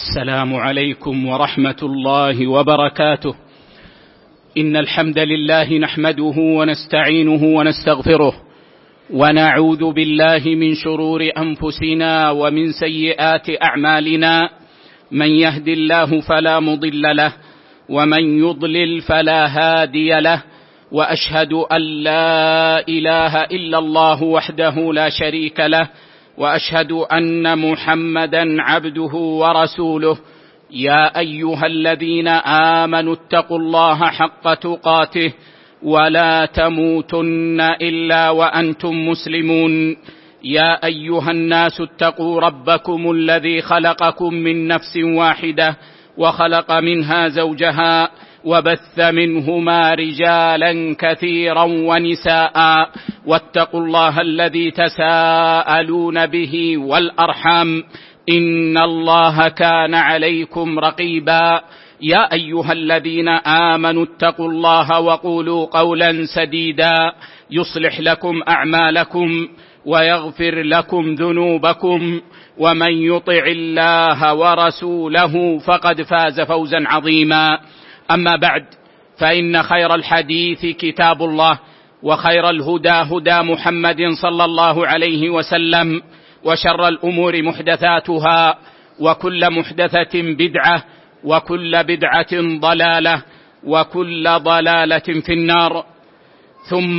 السلام عليكم ورحمة الله وبركاته. إن الحمد لله نحمده ونستعينه ونستغفره، ونعوذ بالله من شرور أنفسنا ومن سيئات أعمالنا. من يهد الله فلا مضل له، ومن يضلل فلا هادي له، وأشهد أن لا إله إلا الله وحده لا شريك له، وأشهد أن محمدا عبده ورسوله. يا أيها الذين آمنوا اتقوا الله حق تقاته ولا تموتن إلا وأنتم مسلمون. يا أيها الناس اتقوا ربكم الذي خلقكم من نفس واحدة، وخلق منها زوجها، وبث منهما رجالا كثيرا ونساء. واتقوا الله الذي تساءلون به والأرحام، إن الله كان عليكم رقيبا. يا أيها الذين آمنوا اتقوا الله وقولوا قولا سديدا يصلح لكم أعمالكم ويغفر لكم ذنوبكم، ومن يطع الله ورسوله فقد فاز فوزا عظيما. أما بعد، فإن خير الحديث كتاب الله، وخير الهدى هدى محمد صلى الله عليه وسلم، وشر الأمور محدثاتها، وكل محدثة بدعة، وكل بدعة ضلالة، وكل ضلالة في النار. ثم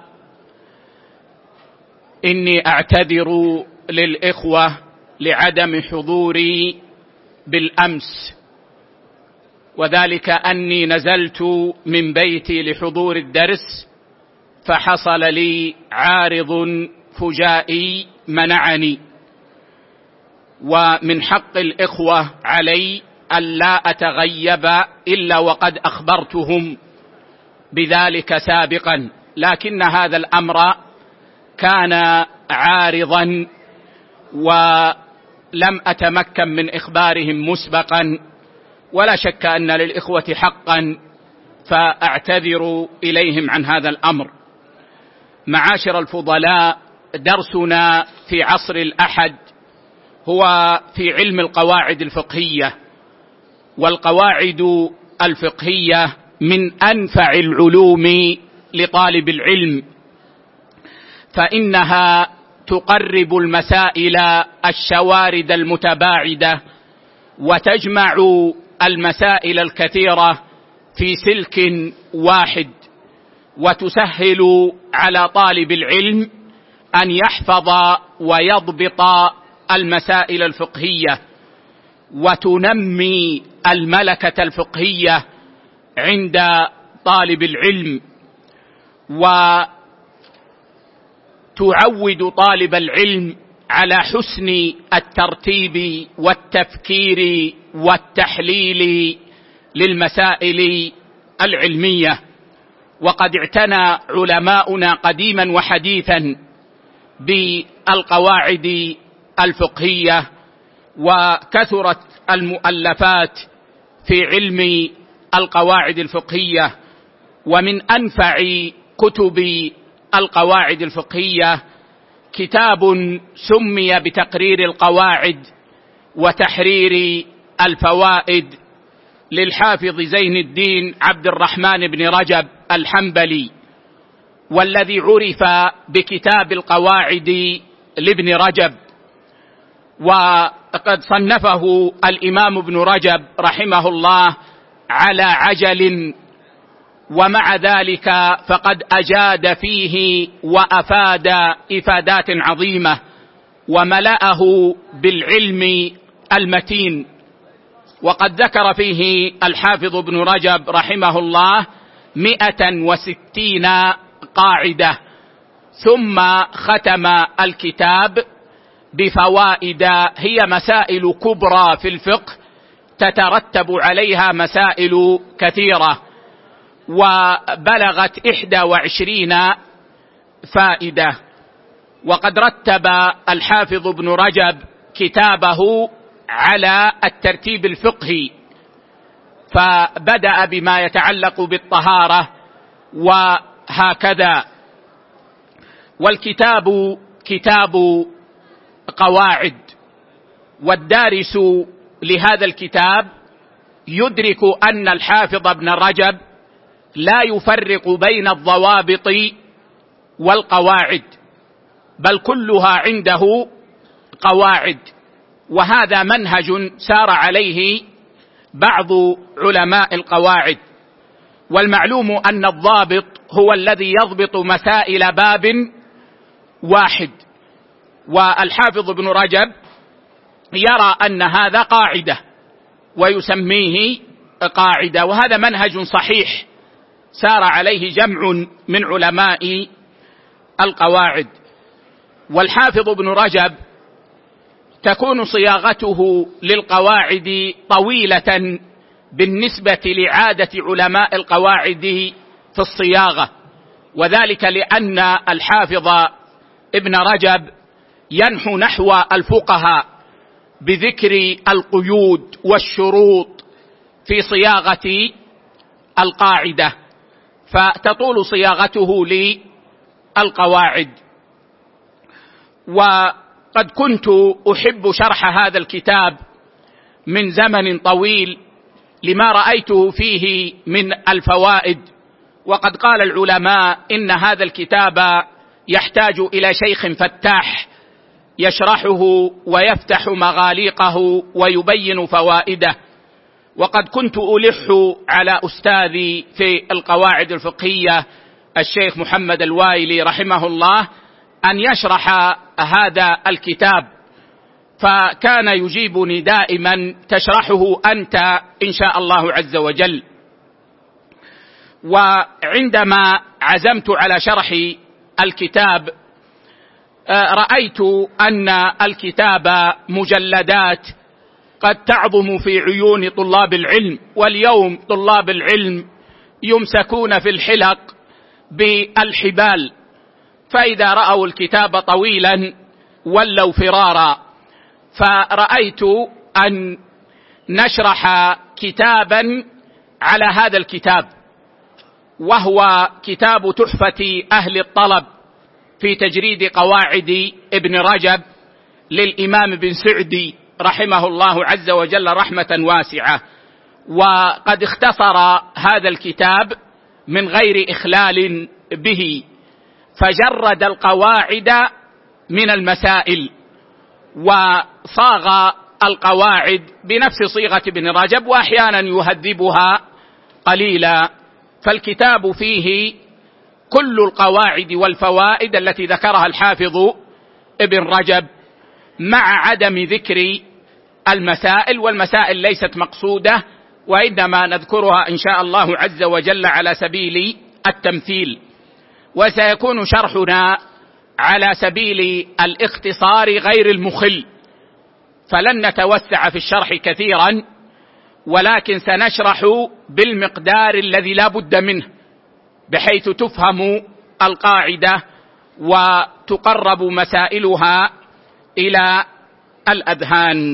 إني أعتذر للإخوة لعدم حضوري بالأمس، وذلك أني نزلت من بيتي لحضور الدرس، فحصل لي عارض فجائي منعني، ومن حق الإخوة علي ألا أتغيب إلا وقد أخبرتهم بذلك سابقا، لكن هذا الأمر كان عارضا ولم أتمكن من إخبارهم مسبقا، ولا شك أن للإخوة حقا، فأعتذر إليهم عن هذا الأمر. معاشر الفضلاء، درسنا في عصر الأحد هو في علم القواعد الفقهية، والقواعد الفقهية من أنفع العلوم لطالب العلم، فإنها تقرب المسائل الشوارد المتباعدة، وتجمع المسائل الكثيرة في سلك واحد، وتسهل على طالب العلم أن يحفظ ويضبط المسائل الفقهية، وتنمي الملكة الفقهية عند طالب العلم، وتعود طالب العلم على حسن الترتيب والتفكير والتحليل للمسائل العلمية. وقد اعتنى علماؤنا قديما وحديثا بالقواعد الفقهية، وكثرت المؤلفات في علم القواعد الفقهية. ومن أنفع كتب القواعد الفقهية كتاب سمي بتقرير القواعد وتحرير الفوائد للحافظ زين الدين عبد الرحمن بن رجب الحنبلي، والذي عرف بكتاب القواعد لابن رجب. وقد صنفه الإمام ابن رجب رحمه الله على عجل، ومع ذلك فقد أجاد فيه وأفاد إفادات عظيمة، وملأه بالعلم المتين. وقد ذكر فيه الحافظ ابن رجب رحمه الله 160 قاعدة، ثم ختم الكتاب بفوائد هي مسائل كبرى في الفقه تترتب عليها مسائل كثيرة، وبلغت 21 فائدة. وقد رتب الحافظ ابن رجب كتابه على الترتيب الفقهي، فبدأ بما يتعلق بالطهارة وهكذا. والكتاب كتاب قواعد، والدارس لهذا الكتاب يدرك أن الحافظ ابن رجب لا يفرق بين الضوابط والقواعد، بل كلها عنده قواعد، وهذا منهج سار عليه بعض علماء القواعد. والمعلوم أن الضابط هو الذي يضبط مسائل باب واحد، والحافظ ابن رجب يرى أن هذا قاعدة ويسميه قاعدة، وهذا منهج صحيح سار عليه جمع من علماء القواعد. والحافظ ابن رجب تكون صياغته للقواعد طويلة بالنسبة لعادة علماء القواعد في الصياغة، وذلك لأن الحافظ ابن رجب ينحو نحو الفقهاء بذكر القيود والشروط في صياغة القاعدة، فتطول صياغته للقواعد. وقد كنت أحب شرح هذا الكتاب من زمن طويل لما رأيته فيه من الفوائد، وقد قال العلماء إن هذا الكتاب يحتاج إلى شيخ فتاح يشرحه ويفتح مغاليقه ويبين فوائده. وقد كنت ألح على أستاذي في القواعد الفقهية الشيخ محمد الوايلي رحمه الله أن يشرح هذا الكتاب، فكان يجيبني دائما: تشرحه أنت إن شاء الله عز وجل. وعندما عزمت على شرح الكتاب رأيت أن الكتاب مجلدات قد تعظم في عيون طلاب العلم، واليوم طلاب العلم يمسكون في الحلق بالحبال، فإذا رأوا الكتاب طويلا ولوا فرارا. فرأيت أن نشرح كتابا على هذا الكتاب، وهو كتاب تحفة أهل الطلب في تجريد قواعد ابن رجب للإمام بن سعدي رحمه الله عز وجل رحمة واسعة. وقد اختصر هذا الكتاب من غير إخلال به، فجرد القواعد من المسائل وصاغ القواعد بنفس صيغة ابن رجب، وأحيانا يهذبها قليلا. فالكتاب فيه كل القواعد والفوائد التي ذكرها الحافظ ابن رجب، مع عدم ذكر المسائل، والمسائل ليست مقصودة، وإنما نذكرها إن شاء الله عز وجل على سبيل التمثيل. وسيكون شرحنا على سبيل الاختصار غير المخل، فلن نتوسع في الشرح كثيرا، ولكن سنشرح بالمقدار الذي لا بد منه، بحيث تفهم القاعدة وتقرب مسائلها إلى الأذهان.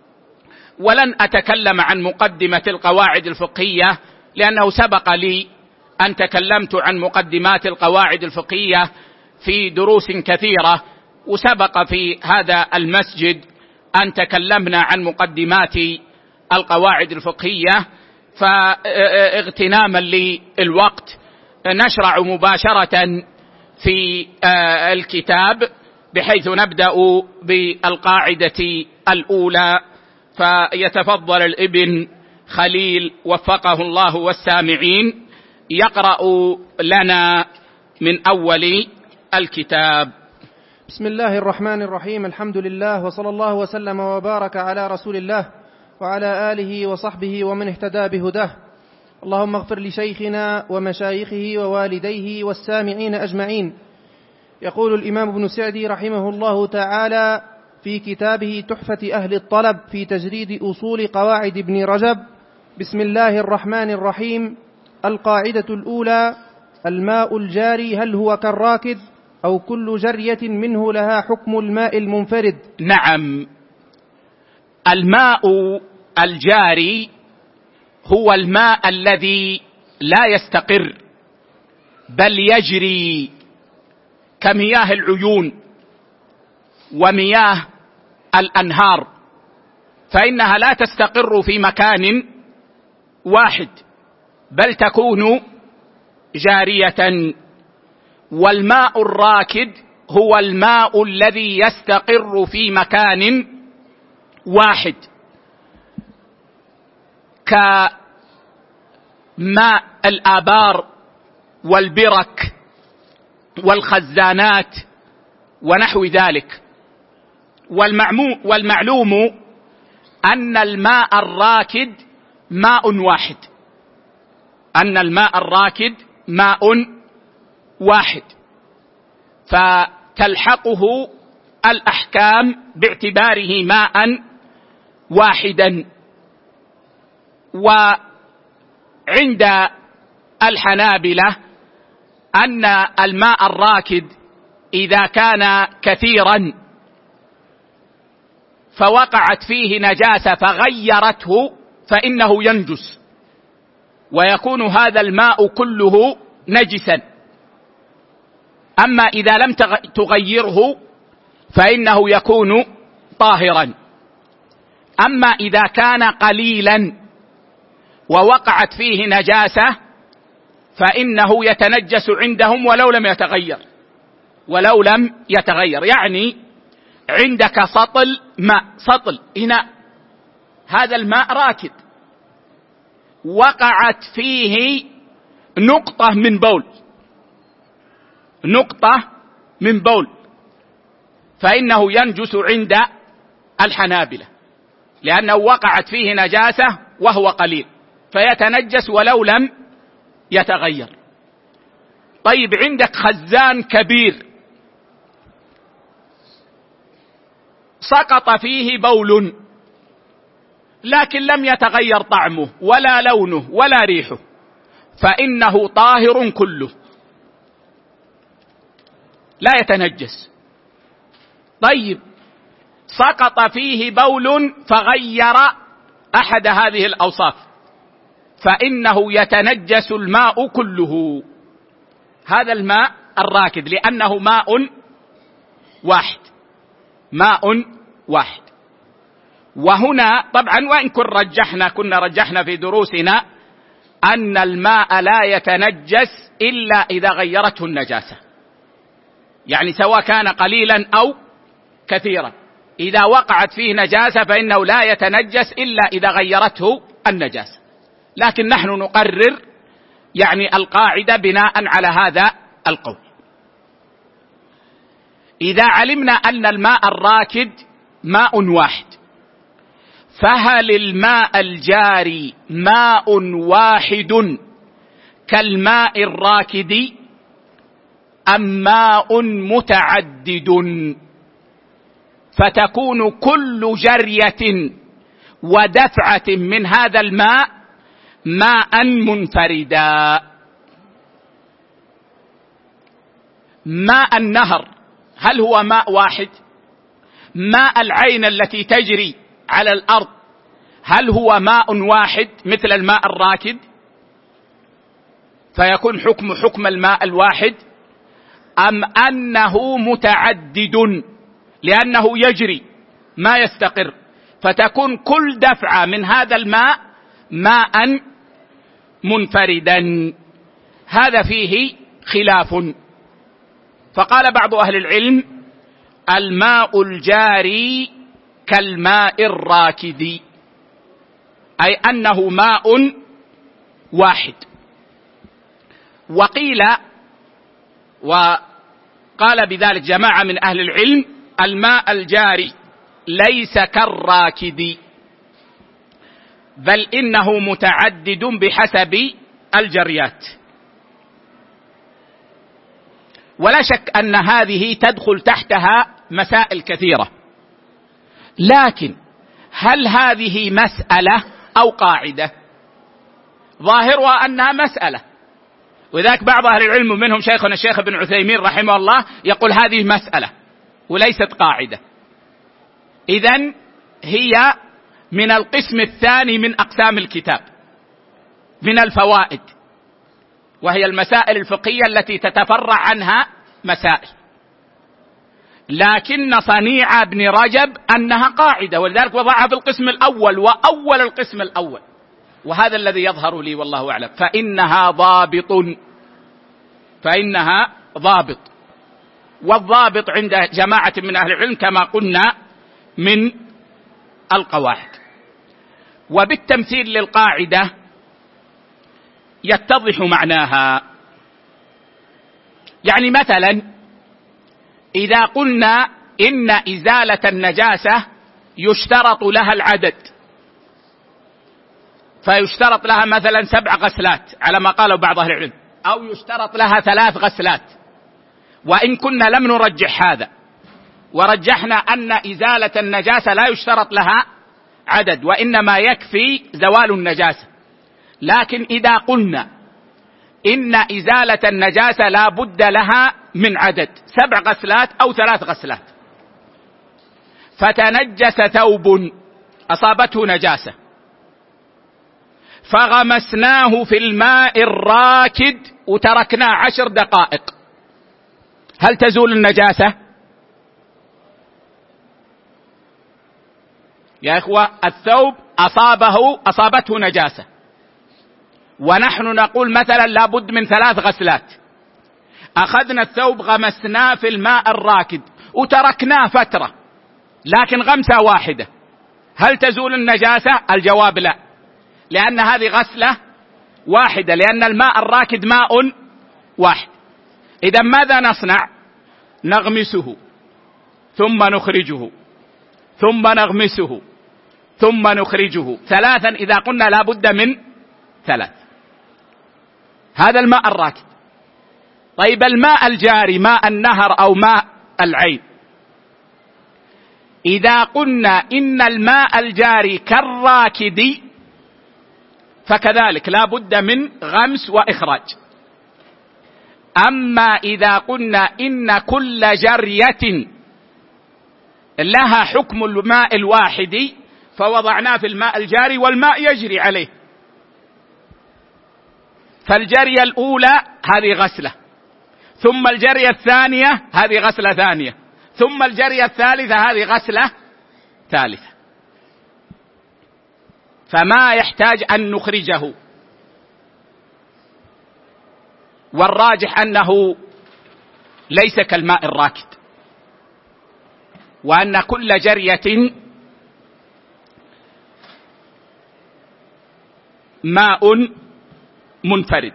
ولن أتكلم عن مقدمة القواعد الفقهية، لأنه سبق لي أن تكلمت عن مقدمات القواعد الفقهية في دروس كثيرة، وسبق في هذا المسجد أن تكلمنا عن مقدمات القواعد الفقهية. فاغتناما للوقت نشرع مباشرة في الكتاب، بحيث نبدأ بالقاعدة الأولى. فيتفضل الابن خليل وفقه الله والسامعين يقرأ لنا من أول الكتاب. بسم الله الرحمن الرحيم. الحمد لله، وصلى الله وسلم وبارك على رسول الله وعلى آله وصحبه ومن اهتدى بهداه. اللهم اغفر لشيخنا ومشايخه ووالديه والسامعين أجمعين. يقول الإمام ابن سعدي رحمه الله تعالى في كتابه تحفة أهل الطلب في تجريد أصول قواعد ابن رجب: بسم الله الرحمن الرحيم. القاعدة الأولى: الماء الجاري هل هو كالراكد أو كل جرية منه لها حكم الماء المنفرد؟ نعم، الماء الجاري هو الماء الذي لا يستقر بل يجري، كمياه العيون ومياه الأنهار. فإنها لا تستقر في مكان واحد، بل تكون جارية. والماء الراكد هو الماء الذي يستقر في مكان واحد، كماء الآبار والبرك والخزانات ونحو ذلك. والمعلوم أن الماء الراكد ماء واحد، أن الماء الراكد ماء واحد، فتلحقه الأحكام باعتباره ماء واحدا. وعند الحنابلة أن الماء الراكد إذا كان كثيرا فوقعت فيه نجاسة فغيرته فإنه ينجس، ويكون هذا الماء كله نجسا. أما إذا لم تغيره فإنه يكون طاهرا. أما إذا كان قليلا ووقعت فيه نجاسة فإنه يتنجس عندهم ولو لم يتغير. يعني عندك سطل ماء، سطل إناء، هذا الماء راكد، وقعت فيه نقطة من بول فإنه ينجس عند الحنابلة، لأنه وقعت فيه نجاسة وهو قليل، فيتنجس ولو لم يتغير. طيب، عندك خزان كبير سقط فيه بول لكن لم يتغير طعمه ولا لونه ولا ريحه، فإنه طاهر كله لا يتنجس. طيب، سقط فيه بول فغير أحد هذه الأوصاف فإنه يتنجس الماء كله، هذا الماء الراكد، لأنه ماء واحد. وهنا طبعا وإن كنا رجحنا في دروسنا أن الماء لا يتنجس إلا إذا غيرته النجاسة، يعني سواء كان قليلا أو كثيرا، إذا وقعت فيه نجاسة فإنه لا يتنجس إلا إذا غيرته النجاسة. لكن نحن نقرر يعني القاعدة بناء على هذا القول. إذا علمنا أن الماء الراكد ماء واحد، فهل الماء الجاري ماء واحد كالماء الراكد أم ماء متعدد، فتكون كل جرية ودفعة من هذا الماء ماء منفردا؟ ماء النهر هل هو ماء واحد؟ ماء العين التي تجري على الأرض هل هو ماء واحد مثل الماء الراكد فيكون حكم الماء الواحد، أم أنه متعدد لأنه يجري ما يستقر، فتكون كل دفعة من هذا الماء ماء منفردا؟ هذا فيه خلاف. فقال بعض أهل العلم: الماء الجاري كالماء الراكد، أي أنه ماء واحد. وقال بذلك جماعة من أهل العلم: الماء الجاري ليس كالراكد، بل إنه متعدد بحسب الجريات. ولا شك أن هذه تدخل تحتها مسائل كثيرة، لكن هل هذه مسألة أو قاعدة؟ ظاهرها أنها مسألة، وذاك بعض أهل العلم منهم شيخنا الشيخ ابن عثيمين رحمه الله يقول هذه مسألة وليست قاعدة. إذن هي من القسم الثاني من أقسام الكتاب، من الفوائد، وهي المسائل الفقهية التي تتفرع عنها مسائل. لكن صنيع ابن رجب أنها قاعدة، ولذلك وضعها في القسم الأول وأول القسم الأول، وهذا الذي يظهر لي والله أعلم. فإنها ضابط، والضابط عند جماعة من أهل العلم كما قلنا من القواعد. وبالتمثيل للقاعدة يتضح معناها. يعني مثلا إذا قلنا إن إزالة النجاسة يشترط لها العدد، فيشترط لها مثلا 7 غسلات على ما قاله بعض أهل العلم، أو يشترط لها 3 غسلات، وإن كنا لم نرجح هذا ورجحنا أن إزالة النجاسة لا يشترط لها عدد، وإنما يكفي زوال النجاسة. لكن إذا قلنا إن إزالة النجاسة لا بد لها من عدد 7 غسلات أو 3 غسلات، فتنجس ثوب أصابته نجاسة فغمسناه في الماء الراكد وتركناه 10 دقائق، هل تزول النجاسة؟ يا إخوة، الثوب أصابته نجاسة، ونحن نقول مثلا لابد من 3 غسلات، أخذنا الثوب غمسناه في الماء الراكد وتركناه فترة، لكن غمسة واحدة، هل تزول النجاسة؟ الجواب لا، لأن هذه غسلة واحدة، لأن الماء الراكد ماء واحد. إذا ماذا نصنع؟ نغمسه ثم نخرجه ثم نغمسه ثم نخرجه 3، إذا قلنا لا بد من 3. هذا الماء الراكد. طيب الماء الجاري، ماء النهر أو ماء العين، إذا قلنا إن الماء الجاري كالراكد فكذلك لا بد من غمس وإخراج. أما إذا قلنا إن كل جرية لها حكم الماء الواحد فوضعناه في الماء الجاري والماء يجري عليه، فالجرية الأولى هذه غسلة، ثم الجرية الثانية هذه غسلة ثانية، ثم الجرية الثالثة هذه غسلة ثالثة، فما يحتاج أن نخرجه. والراجح أنه ليس كالماء الراكد، وأن كل جرية ماء منفرد.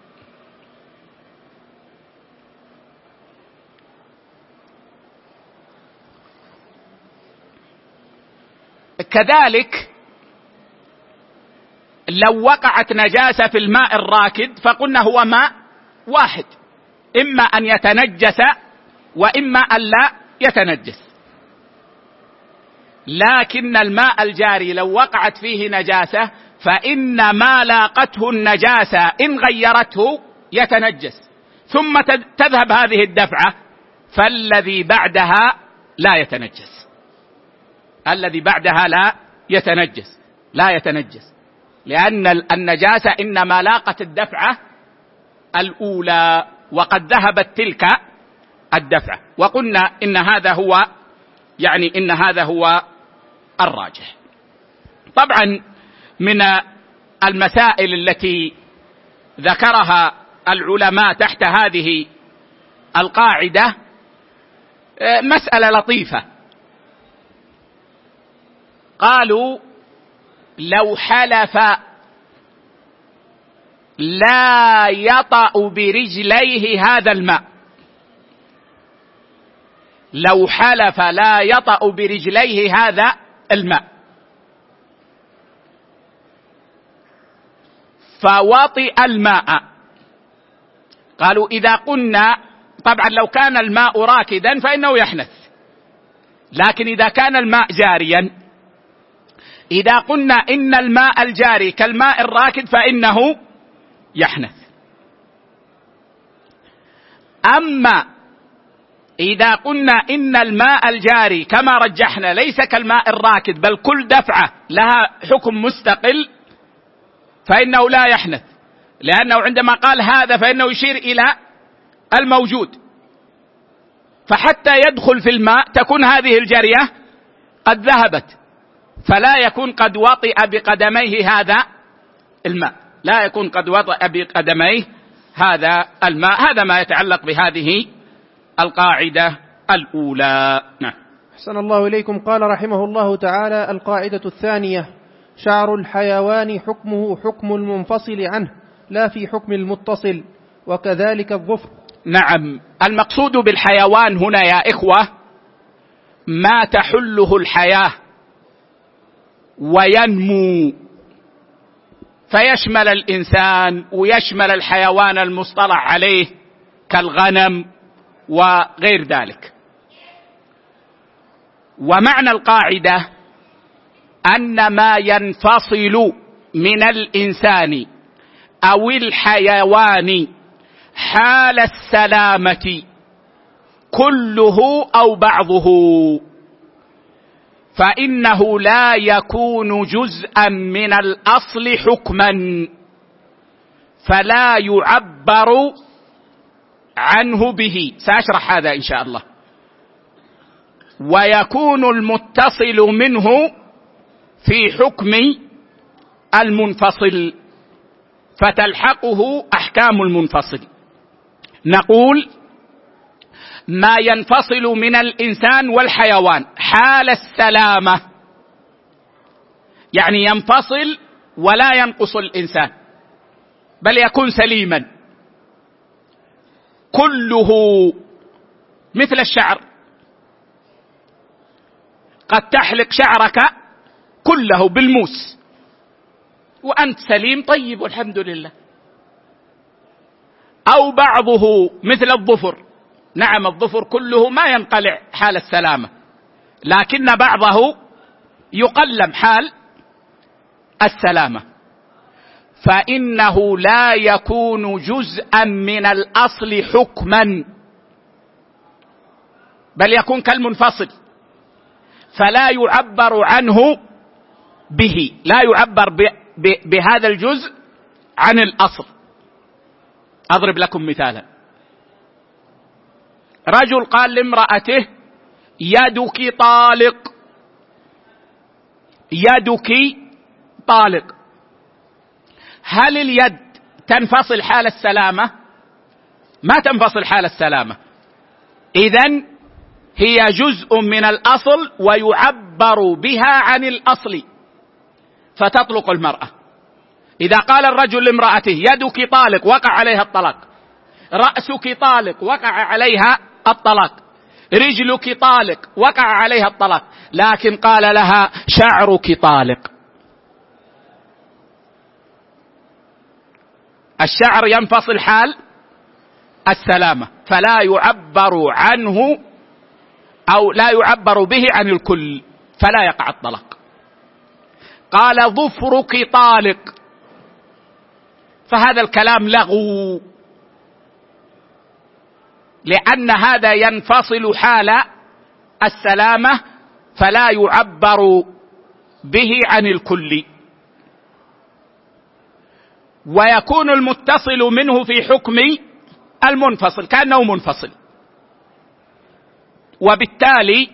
كذلك لو وقعت نجاسة في الماء الراكد فقلنا هو ماء واحد، إما أن يتنجس وإما أن لا يتنجس. لكن الماء الجاري لو وقعت فيه نجاسة فإن ما لاقته النجاسة إن غيرته يتنجس، ثم تذهب هذه الدفعة، فالذي بعدها لا يتنجس، الذي بعدها لا يتنجس، لأن النجاسة إنما لاقت الدفعة الأولى وقد ذهبت تلك الدفعة. وقلنا إن هذا هو الراجح. طبعا من المسائل التي ذكرها العلماء تحت هذه القاعدة مسألة لطيفة، قالوا لو حلف لا يطأ برجليه هذا الماء، لو حلف لا يطأ برجليه هذا الماء فوطئ الماء، قالوا إذا قلنا طبعا لو كان الماء راكدا فإنه يحنث، لكن إذا كان الماء جاريا، إذا قلنا إن الماء الجاري كالماء الراكد فإنه يحنث. أما إذا قلنا إن الماء الجاري كما رجحنا ليس كالماء الراكد بل كل دفعة لها حكم مستقل فإنه لا يحنث، لأنه عندما قال هذا فإنه يشير إلى الموجود، فحتى يدخل في الماء تكون هذه الجرية قد ذهبت، فلا يكون قد وطئ بقدميه هذا الماء، لا يكون قد وطئ بقدميه هذا الماء. هذا ما يتعلق بهذه القاعدة الأولى. نعم. أحسن الله إليكم. قال رحمه الله تعالى: القاعدة الثانية: شعر الحيوان حكمه حكم المنفصل عنه لا في حكم المتصل، وكذلك الظفر. نعم، المقصود بالحيوان هنا يا إخوة ما تحله الحياة وينمو، فيشمل الإنسان ويشمل الحيوان المصطلح عليه كالغنم وغير ذلك. ومعنى القاعدة أن ما ينفصل من الإنسان أو الحيوان حال السلامة كله أو بعضه فإنه لا يكون جزءا من الأصل حكما، فلا يعبر عنه به. سأشرح هذا إن شاء الله. ويكون المتصل منه في حكم المنفصل، فتلحقه أحكام المنفصل. نقول ما ينفصل من الإنسان والحيوان حال السلامة، يعني ينفصل ولا ينقص الإنسان بل يكون سليما كله، مثل الشعر، قد تحلق شعرك كله بالموس وأنت سليم طيب والحمد لله، أو بعضه مثل الظفر. نعم، الظفر كله ما ينقلع حال السلامة، لكن بعضه يقلم حال السلامة، فإنه لا يكون جزءا من الأصل حكما بل يكون كالمنفصل، فلا يعبر عنه به، لا يعبر بهذا الجزء عن الأصل. أضرب لكم مثالا: رجل قال لامرأته: يدك طالق، يدك طالق. هل اليد تنفصل حال السلامة؟ ما تنفصل حال السلامة، إذن هي جزء من الأصل ويعبر بها عن الأصل فتطلق المرأة. إذا قال الرجل لامرأته: يدك طالق، وقع عليها الطلاق. رأسك طالق، وقع عليها الطلاق. رجلك طالق، وقع عليها الطلاق. لكن قال لها: شعرك طالق. الشعر ينفصل حال السلامة، فلا يعبر عنه أو لا يعبر به عن الكل، فلا يقع الطلاق. قال: ظفرك طالق، فهذا الكلام لغو، لأن هذا ينفصل حال السلامة فلا يعبر به عن الكل. ويكون المتصل منه في حكم المنفصل كأنه منفصل، وبالتالي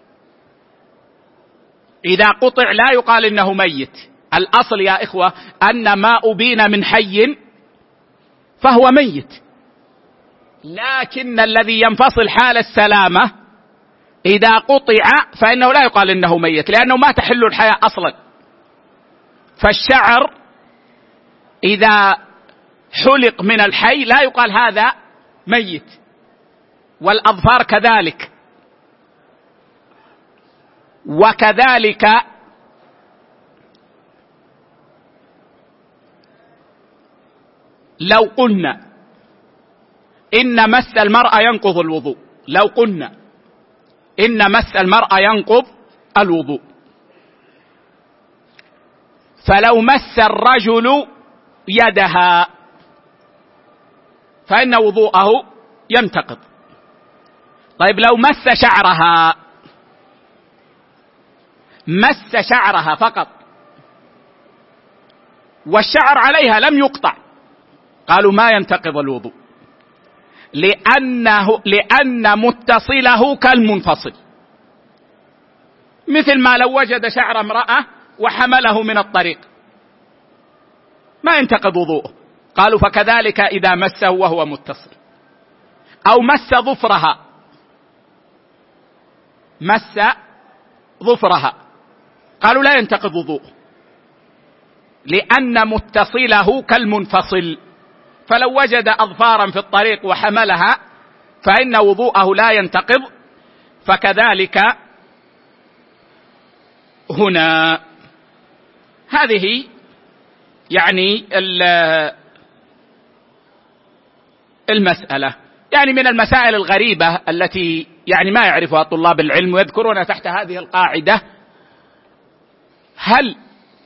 إذا قطع لا يقال إنه ميت. الأصل يا إخوة أن ما أبين من حي فهو ميت، لكن الذي ينفصل حال السلامة إذا قطع فإنه لا يقال إنه ميت، لأنه ما تحل الحياة أصلا. فالشعر إذا حلق من الحي لا يقال هذا ميت، والأظفار كذلك. وكذلك لو قلنا إن مس المرأة ينقض الوضوء، لو قلنا إن مس المرأة ينقض الوضوء، فلو مس الرجل يدها فإن وضوءه ينتقض. طيب لو مس شعرها، مس شعرها فقط والشعر عليها لم يقطع، قالوا ما ينتقض الوضوء. لأن متصله كالمنفصل، مثل ما لو وجد شعر امرأة وحمله من الطريق ما ينتقض وضوءه. قالوا فكذلك إذا مسه وهو متصل، أو مس ظفرها قالوا لا ينتقض وضوءه لأن متصله كالمنفصل. فلو وجد أظفارا في الطريق وحملها فإن وضوءه لا ينتقض، فكذلك هنا. هذه يعني المسألة، يعني من المسائل الغريبة التي يعني ما يعرفها طلاب العلم، ويذكرون تحت هذه القاعدة: هل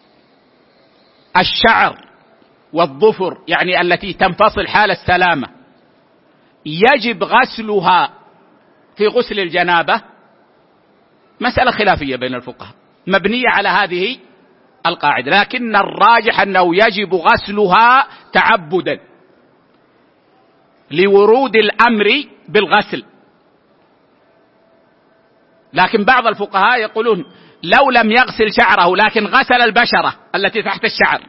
الشعر والظفر يعني التي تنفصل حال السلامة يجب غسلها في غسل الجنابة؟ مسألة خلافية بين الفقهاء مبنية على هذه القاعدة، لكن الراجح أنه يجب غسلها تعبدا لورود الأمر بالغسل. لكن بعض الفقهاء يقولون لو لم يغسل شعره لكن غسل البشرة التي تحت الشعر،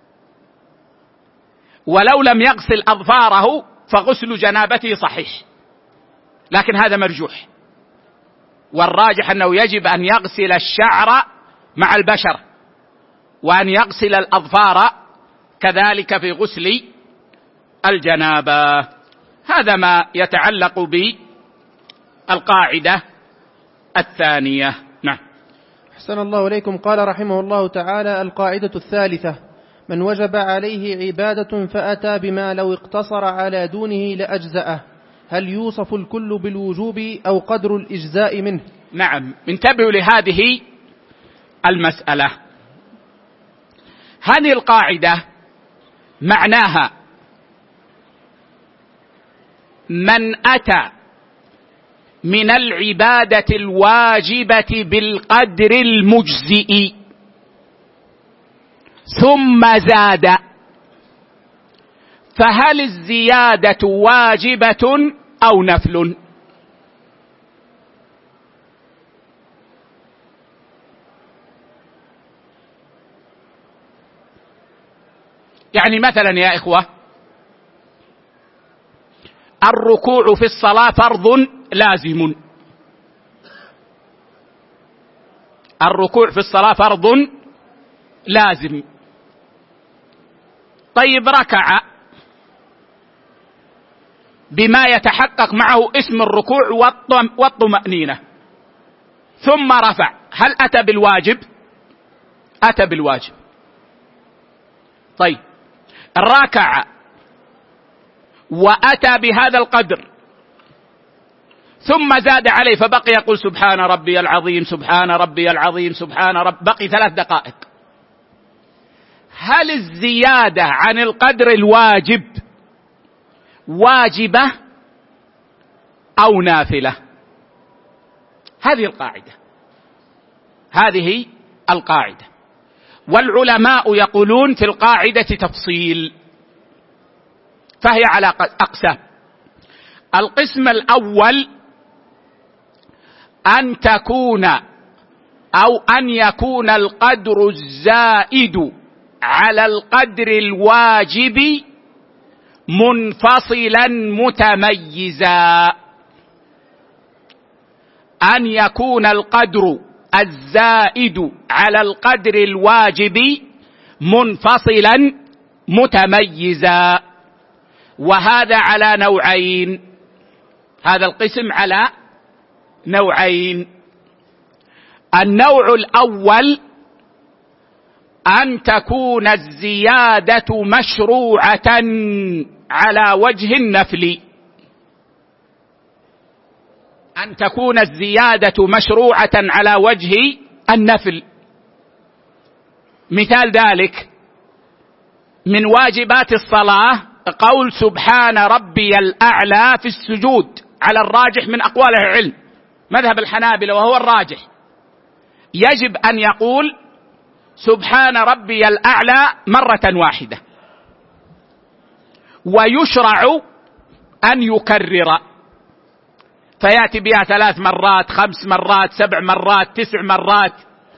ولو لم يغسل أظفاره فغسل جنابته صحيح، لكن هذا مرجوح، والراجح أنه يجب أن يغسل الشعر مع البشرة وأن يغسل الأظفار كذلك في غسل الجنابة. هذا ما يتعلق بالقاعدة الثانية. نعم. أحسن الله إليكم. قال رحمه الله تعالى: القاعدة الثالثة: من وجب عليه عبادة فأتى بما لو اقتصر على دونه لأجزأه، هل يوصف الكل بالوجوب أو قدر الإجزاء منه؟ نعم، انتبهوا لهذه المسألة. هذه القاعدة معناها من أتى من العبادة الواجبة بالقدر المجزئ ثم زاد، فهل الزيادة واجبة أو نفل؟ يعني مثلا يا إخوة، الركوع في الصلاة فرض لازم، الركوع في الصلاة فرض لازم. طيب ركع بما يتحقق معه اسم الركوع والطمأنينة ثم رفع، هل أتى بالواجب؟ أتى بالواجب. طيب ركع وأتى بهذا القدر ثم زاد عليه فبقي يقول سبحان ربي العظيم سبحان ربي العظيم سبحان رب، بقي 3 دقائق، هل الزيادة عن القدر الواجب واجبة أو نافلة؟ هذه القاعدة، هذه القاعدة. والعلماء يقولون في القاعدة تفصيل، فهي على أقسام. القسم الأول أن تكون أو أن يكون القدر الزائد على القدر الواجب منفصلا متميزا، أن يكون القدر الزائد على القدر الواجب منفصلا متميزا، وهذا على نوعين، هذا القسم على نوعين. النوع الأول أن تكون الزيادة مشروعة على وجه النفل، أن تكون الزيادة مشروعة على وجه النفل. مثال ذلك من واجبات الصلاة قول سبحان ربي الأعلى في السجود، على الراجح من أقوال العلم مذهب الحنابلة وهو الراجح، يجب أن يقول سبحان ربي الأعلى مرة واحدة، ويشرع أن يكرر، فيأتي بها 3 مرات 5 مرات 7 مرات 9 مرات.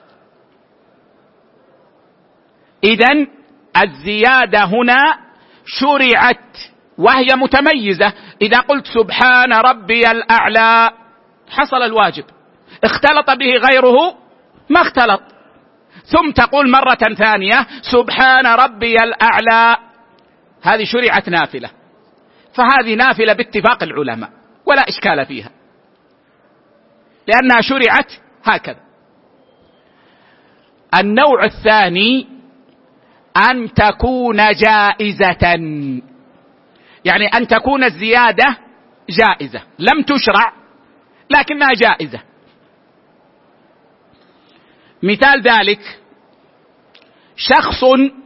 إذن الزيادة هنا شرعت وهي متميزة. إذا قلت سبحان ربي الأعلى حصل الواجب، اختلط به غيره ما اختلط. ثم تقول مرة ثانية سبحان ربي الأعلى، هذه شرعت نافلة، فهذه نافلة باتفاق العلماء ولا إشكال فيها، لأنها شرعت هكذا. النوع الثاني أن تكون جائزة، يعني أن تكون الزيادة جائزة، لم تشرع لكنها جائزة. مثال ذلك شخص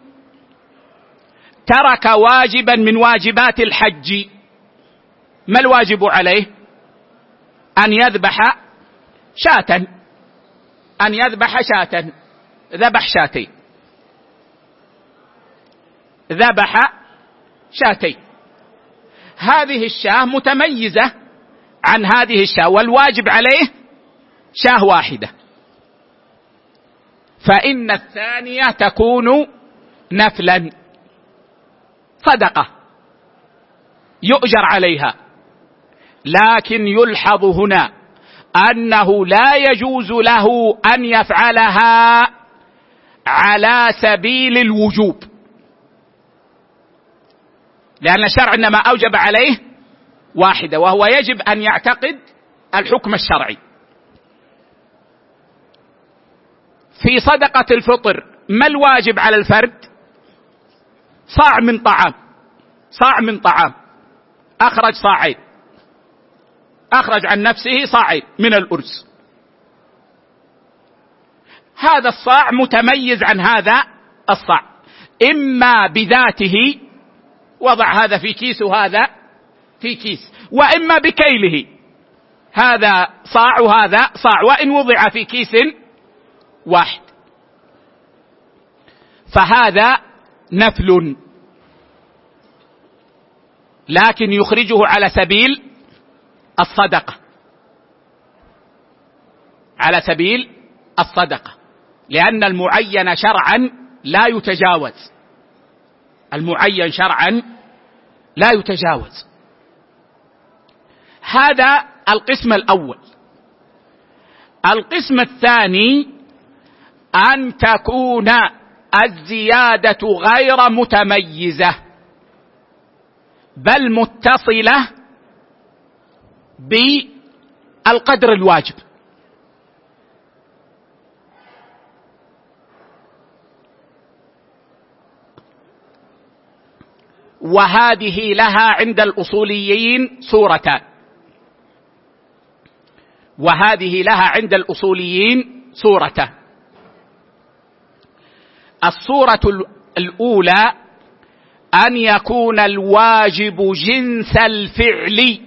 ترك واجبا من واجبات الحج، ما الواجب عليه؟ أن يذبح شاة، أن يذبح شاة، ذبح شاتين، ذبح شاتين. هذه الشاة متميزة عن هذه الشاة، والواجب عليه شاة واحدة، فإن الثانية تكون نفلا صدقة يؤجر عليها. لكن يلحظ هنا أنه لا يجوز له أن يفعلها على سبيل الوجوب، لأن الشرع إنما أوجب عليه واحدة، وهو يجب أن يعتقد الحكم الشرعي. في صدقة الفطر ما الواجب على الفرد؟ صاع من طعام، صاع من طعام، أخرج صاعين، أخرج عن نفسه صاعين من الأرز. هذا الصاع متميز عن هذا الصاع، إما بذاته وضع هذا في كيس وهذا في كيس، وإما بكيله، هذا صاع وهذا صاع، وإن وضع في كيس واحد، فهذا نفل، لكن يخرجه على سبيل الصدقة، على سبيل الصدقة، لأن المعين شرعا لا يتجاوز، المعين شرعا لا يتجاوز. هذا القسم الأول. القسم الثاني أن تكون الزيادة غير متميزة بل متصلة بالقدر الواجب. وهذه لها عند الأصوليين صورتان، وهذه لها عند الأصوليين صورتان. الصورة الأولى أن يكون الواجب جنس الفعل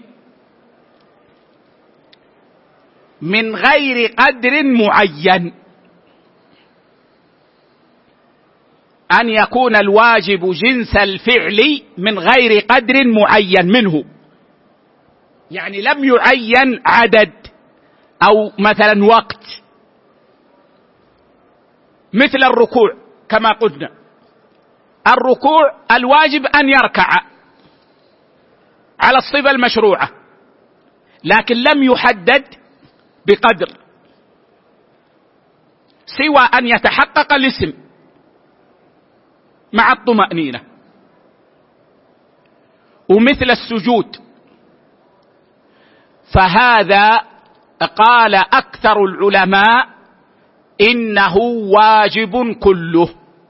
من غير قدر معين، أن يكون الواجب جنس الفعل من غير قدر معين منه، يعني لم يعين عدد أو مثلا وقت، مثل الركوع كما قلنا، الركوع الواجب أن يركع على الصفة المشروعة، لكن لم يحدد بقدر سوى أن يتحقق الاسم مع الطمأنينة. ومثل السجود، فهذا قال أكثر العلماء إنه واجب كله،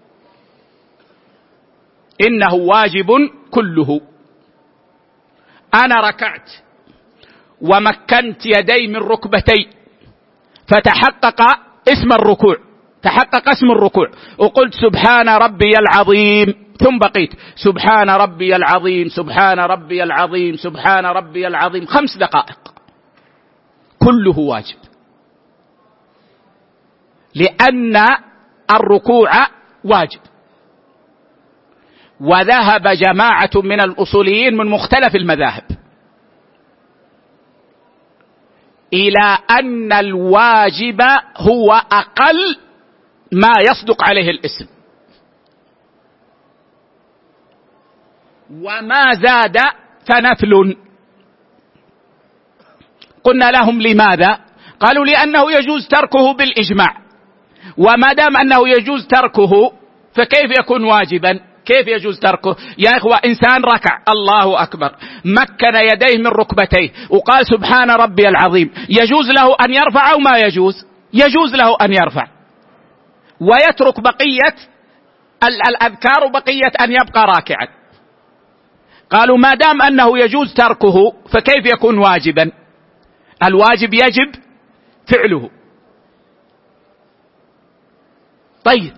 إنه واجب كله. أنا ركعت ومكنت يدي من ركبتي فتحقق اسم الركوع، تحقق اسم الركوع، وقلت سبحان ربي العظيم، ثم بقيت سبحان ربي العظيم سبحان ربي العظيم سبحان ربي العظيم 5 دقائق، كله واجب، لأن الركوع واجب. وذهب جماعة من الأصوليين من مختلف المذاهب إلى أن الواجب هو أقل ما يصدق عليه الاسم، وما زاد فنفل. قلنا لهم لماذا؟ قالوا لأنه يجوز تركه بالإجماع، وما دام أنه يجوز تركه فكيف يكون واجبا؟ كيف يجوز تركه؟ يا إخوة، إنسان ركع الله أكبر، مكن يديه من ركبتيه وقال سبحان ربي العظيم، يجوز له أن يرفع أو ما يجوز؟ يجوز له أن يرفع ويترك بقية الأذكار وبقية أن يبقى راكعا. قالوا ما دام أنه يجوز تركه فكيف يكون واجبا؟ الواجب يجب فعله. طيب،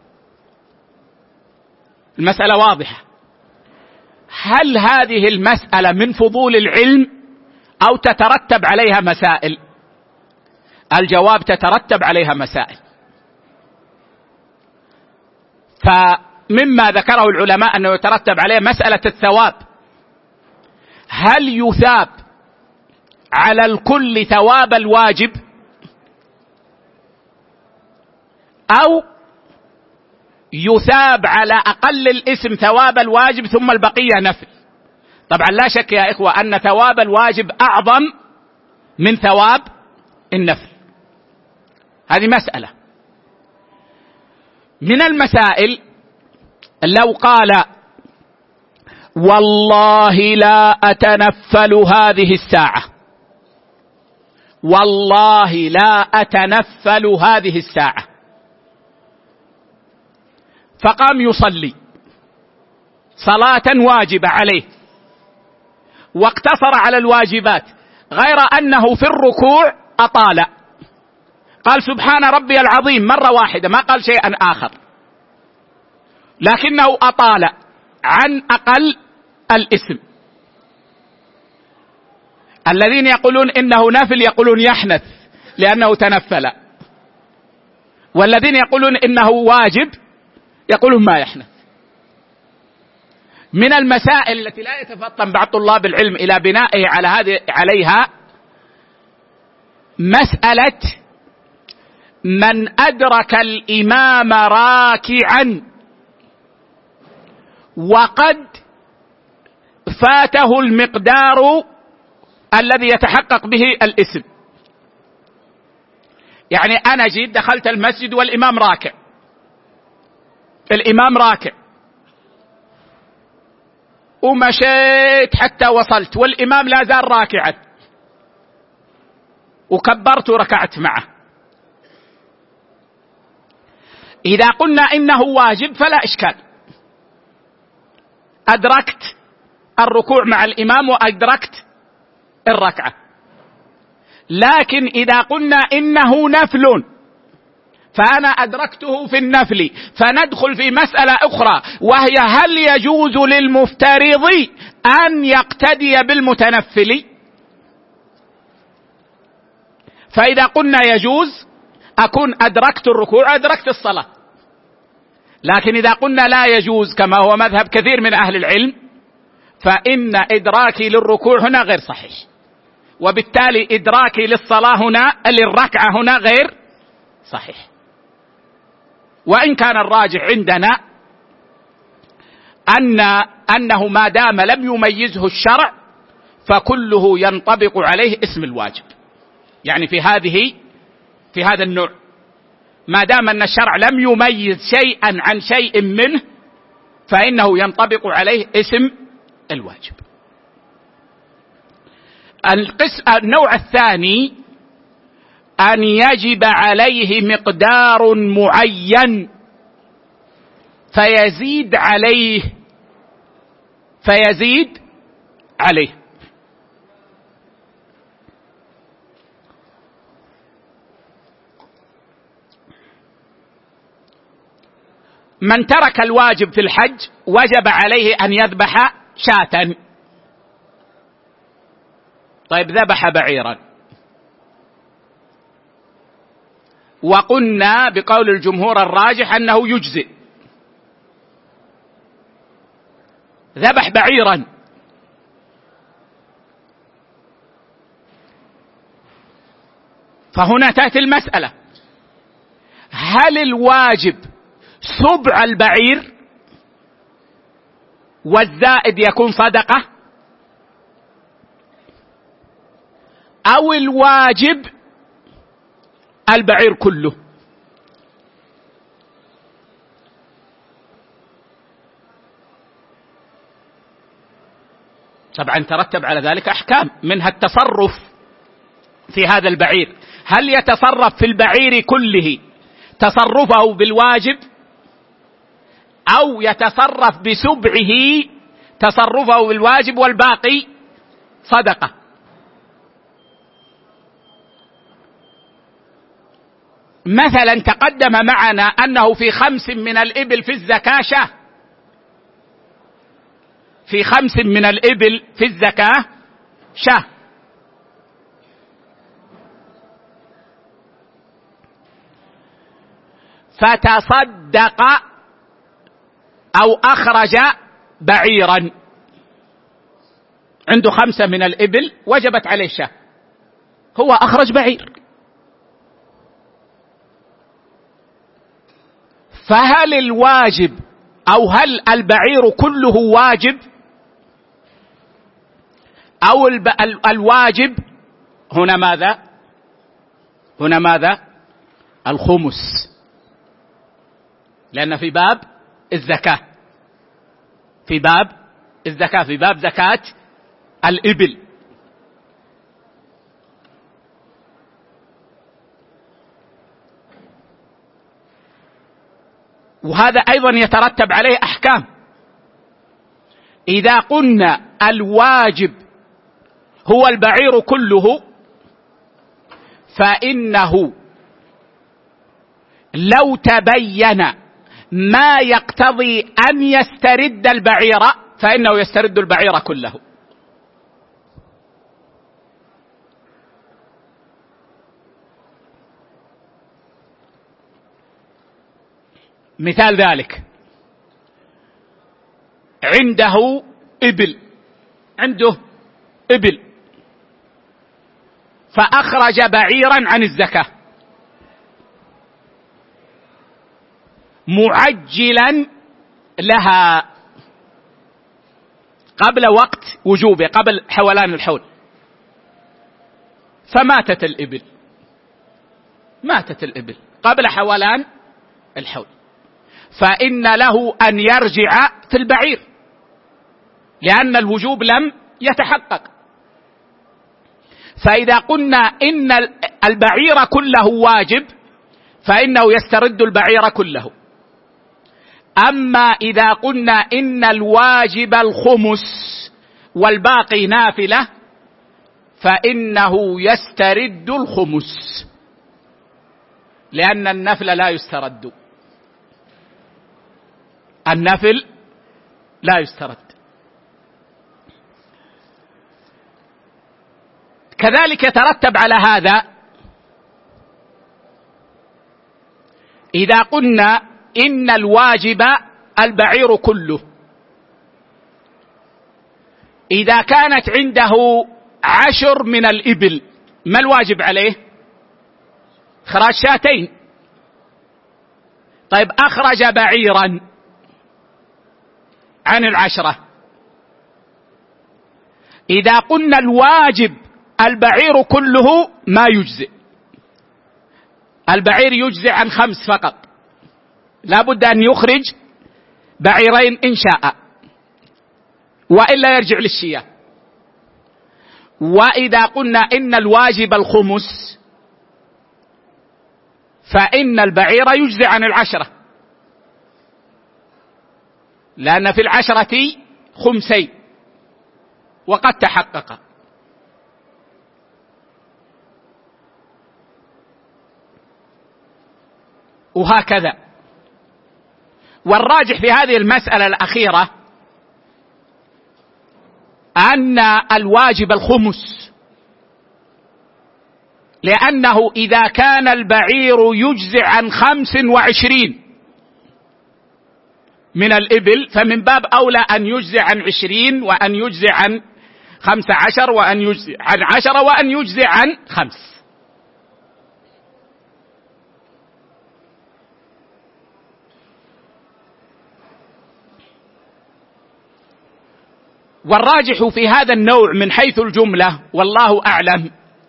المسألة واضحة. هل هذه المسألة من فضول العلم أو تترتب عليها مسائل؟ الجواب تترتب عليها مسائل. فمما ذكره العلماء أنه يترتب عليه مسألة الثواب. هل يثاب على الكل ثواب الواجب، أو يثاب على أقل الاسم ثواب الواجب ثم البقية نفل؟ طبعا لا شك يا إخوة أن ثواب الواجب أعظم من ثواب النفل. هذه مسألة. من المسائل لو قال والله لا أتنفل هذه الساعة، والله لا أتنفل هذه الساعة، فقام يصلي صلاة واجبة عليه واقتصر على الواجبات، غير أنه في الركوع أطال، قال سبحان ربي العظيم مرة واحدة، ما قال شيئا آخر، لكنه أطال عن أقل الاسم. الذين يقولون إنه نفل يقولون يحنث لأنه تنفل، والذين يقولون إنه واجب يقولون ما يحنث. من المسائل التي لا يتفطن بعض طلاب العلم إلى بنائه عليها مسألة من أدرك الإمام راكعا وقد فاته المقدار الذي يتحقق به الاسم. يعني أنا جيت دخلت المسجد والإمام راكع، الإمام راكع، ومشيت حتى وصلت والإمام لا زال راكعا، وكبرت وركعت معه. إذا قلنا إنه واجب فلا إشكال، أدركت الركوع مع الإمام وأدركت الركعة. لكن إذا قلنا إنه نفل فأنا أدركته في النفل، فندخل في مسألة أخرى، وهي هل يجوز للمفترض أن يقتدي بالمتنفل؟ فإذا قلنا يجوز أكون أدركت الركوع أدركت الصلاة. لكن إذا قلنا لا يجوز كما هو مذهب كثير من أهل العلم فإن إدراكي للركوع هنا غير صحيح، وبالتالي إدراكي للركعة هنا غير صحيح. وإن كان الراجح عندنا أنه ما دام لم يميزه الشرع فكله ينطبق عليه اسم الواجب. يعني في هذا النوع ما دام أن الشرع لم يميز شيئا عن شيء منه فإنه ينطبق عليه اسم الواجب. النوع الثاني أن يجب عليه مقدار معين فيزيد عليه. من ترك الواجب في الحج وجب عليه أن يذبح شاة. طيب، ذبح بعيرا، وقلنا بقول الجمهور الراجح أنه يجزئ، ذبح بعيرا، فهنا تأتي المسألة: هل الواجب سبع البعير والزائد يكون صدقة، أو الواجب البعير كله؟ طبعا ترتب على ذلك أحكام، منها التصرف في هذا البعير، هل يتصرف في البعير كله تصرفه بالواجب، أو يتصرف بسبعه تصرفه بالواجب والباقي صدقة. مثلا تقدم معنا أنه في 5 من الإبل في الزكاة شاه، في 5 من الإبل في الزكاة شاه، فتصدق أو أخرج بعيرا، عنده 5 من الإبل وجبت عليه شاه، هو أخرج بعير، فهل الواجب أو هل البعير كله واجب، أو الواجب هنا ماذا؟ هنا ماذا؟ الخمس، لأن في باب الزكاة، في باب الزكاة، في باب زكاة الإبل. وهذا أيضا يترتب عليه أحكام. إذا قلنا الواجب هو البعير كله، فإنه لو تبين ما يقتضي أن يسترد البعير فإنه يسترد البعير كله. مثال ذلك: عنده إبل فأخرج بعيرا عن الزكاة معجلا لها قبل وقت وجوبه، قبل حولان الحول، فماتت الإبل، ماتت الإبل قبل حولان الحول، فإن له أن يرجع في البعير لأن الوجوب لم يتحقق. فإذا قلنا إن البعير كله واجب فإنه يسترد البعير كله. أما إذا قلنا إن الواجب الخمس والباقي نافلة فإنه يسترد الخمس، لأن النفل لا يسترد، النفل لا يسترد. كذلك يترتب على هذا إذا قلنا إن الواجب البعير كله، إذا كانت عنده 10 من الإبل ما الواجب عليه؟ إخراج 2. طيب أخرج بعيرا عن 10، إذا قلنا الواجب البعير كله ما يجزئ، البعير يجزئ عن 5 فقط، لا بد أن يخرج بعيرين إن شاء، وإلا يرجع للشياه. وإذا قلنا إن الواجب الخمس فإن البعير يجزئ عن 10، لأن في 10 خمسين وقد تحقق. وهكذا. والراجح في هذه المسألة الأخيرة أن الواجب الخمس، لأنه إذا كان البعير يجزئ عن 25 من الإبل فمن باب أولى أن يجزئ عن 20 وأن يجزئ عن 15 وأن يجزئ عن 10 وأن يجزئ عن 5. والراجح في هذا النوع من حيث الجملة والله أعلم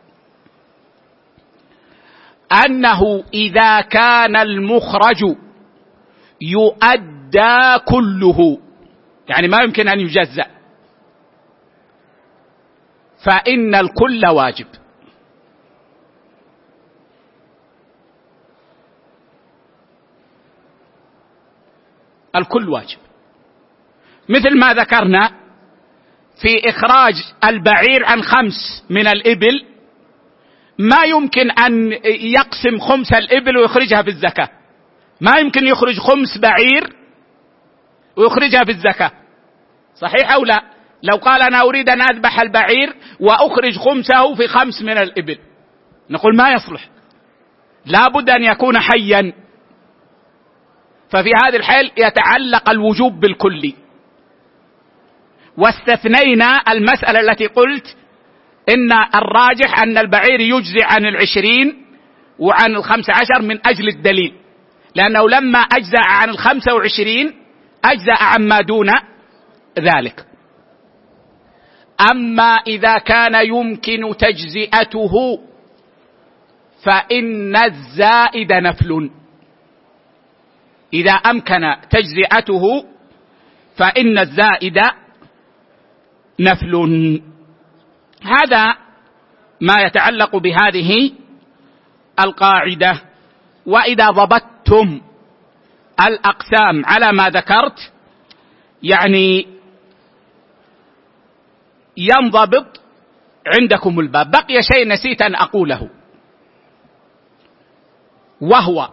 أنه إذا كان المخرج يؤدى كله، يعني ما يمكن أن يجزأ، فإن الكل واجب. الكل واجب، مثل ما ذكرنا في إخراج البعير عن 5 من الإبل، ما يمكن أن يقسم 5 الإبل ويخرجها في الزكاة، ما يمكن يخرج 5 بعير ويخرجها في الزكاة، صحيح أو لا؟ لو قال أنا أريد أن أذبح البعير وأخرج 5 في 5 من الإبل، نقول ما يصلح، لا بد أن يكون حيا. ففي هذه الحال يتعلق الوجوب بالكل. واستثنينا المسألة التي قلت إن الراجح أن البعير يجزي عن 20 وعن 15 من أجل الدليل، لأنه لما أجزأ عن 25 أجزأ عما دون ذلك. أما إذا كان يمكن تجزئته فإن الزائد نفل. إذا أمكن تجزئته فإن الزائد نفل. هذا ما يتعلق بهذه القاعدة. وإذا ضبطتم الأقسام على ما ذكرت يعني ينضبط عندكم الباب. بقي شيء نسيت أن أقوله، وهو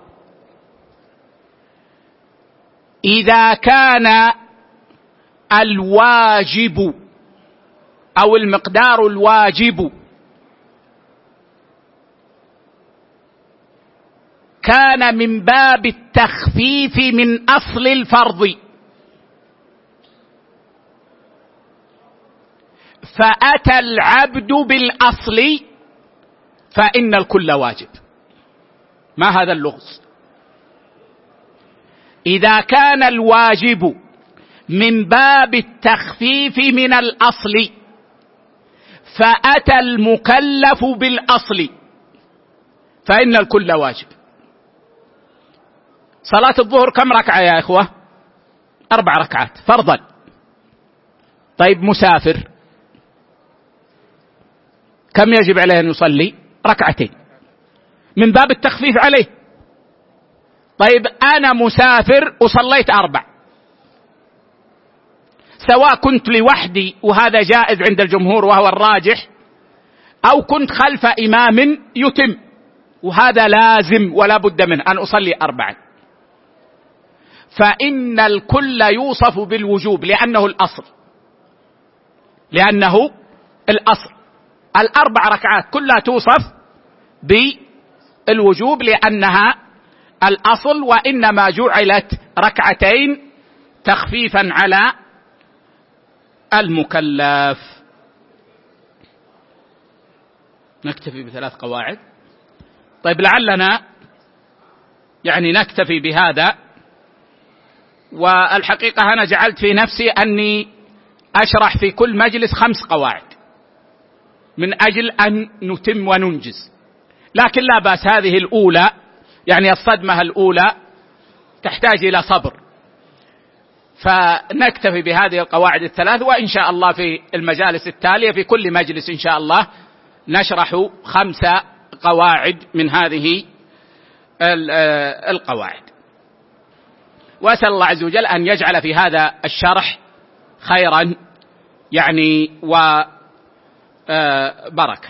إذا كان الواجب أو المقدار الواجب كان من باب التخفيف من أصل الفرض، فأتى العبد بالأصل فإن الكل واجب. ما هذا اللغز؟ إذا كان الواجب من باب التخفيف من الأصل فأتى المكلف بالأصل فإن الكل واجب. صلاة الظهر كم ركعة يا إخوة؟ 4 ركعات فرضا. طيب مسافر كم يجب عليه أن يصلي؟ 2 من باب التخفيف عليه. طيب أنا مسافر وصليت 4، سواء كنت لوحدي وهذا جائز عند الجمهور وهو الراجح، أو كنت خلف إمام يتم وهذا لازم ولا بد منه أن أصلي 4، فإن الكل يوصف بالوجوب لأنه الأصل. ال4 ركعات كلها توصف بالوجوب لأنها الأصل، وإنما جعلت 2 تخفيفا على المكلف. نكتفي ب3 قواعد. طيب لعلنا يعني نكتفي بهذا. والحقيقة أنا جعلت في نفسي أني أشرح في كل مجلس 5 قواعد من أجل أن نتم وننجز، لكن لا بأس. هذه الأولى يعني الصدمة الأولى تحتاج إلى صبر، فنكتفي بهذه القواعد ال3، وإن شاء الله في المجالس التالية في كل مجلس إن شاء الله نشرح 5 قواعد من هذه القواعد. وأسأل الله عز وجل أن يجعل في هذا الشرح خيرا يعني وبركة.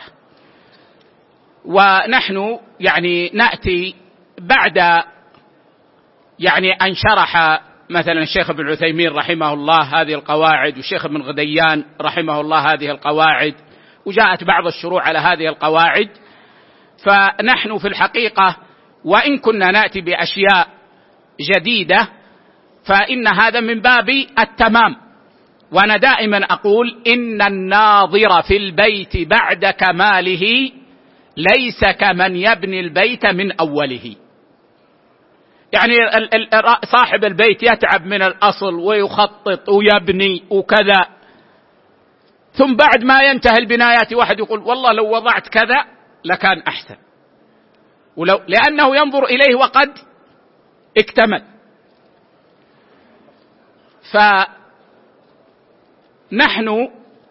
ونحن يعني نأتي بعد يعني أن شرح مثلا الشيخ ابن عثيمين رحمه الله هذه القواعد، والشيخ ابن غديان رحمه الله هذه القواعد، وجاءت بعض الشروع على هذه القواعد. فنحن في الحقيقة وإن كنا نأتي بأشياء جديدة فإن هذا من باب التمام. وأنا دائما أقول إن الناظر في البيت بعد كماله ليس كمن يبني البيت من أوله. يعني صاحب البيت يتعب من الأصل ويخطط ويبني وكذا، ثم بعد ما ينتهي البنايات واحد يقول والله لو وضعت كذا لكان أحسن، لأنه ينظر إليه وقد اكتمل. فنحن